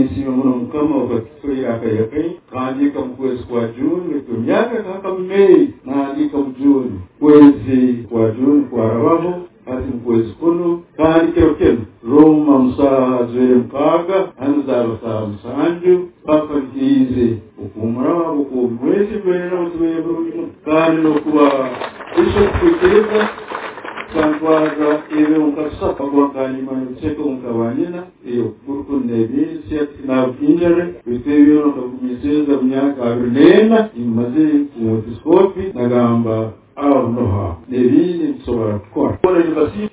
nishima muno mukama wakatufurira akayakai kaandika mu kwezi kwa Juni myaka kaka Mei naandika mu Juni kwezi kwa Juni kwa rabaho ati mu kwezi kuno kaandika okeno Roma musaha zwere mkaga hanzaba sa musanju papa kize ukumara ukumwezi kwena mutwe burundu kandi no kuba isho kwiteza kankwaza ibe unkasapa kwa kanima cheko unkawanyina iyo kurukundebi na injere bitewe no kumiseza myaka runena imaze ku diskopi nagamba aho noha nebindi nsobora gukora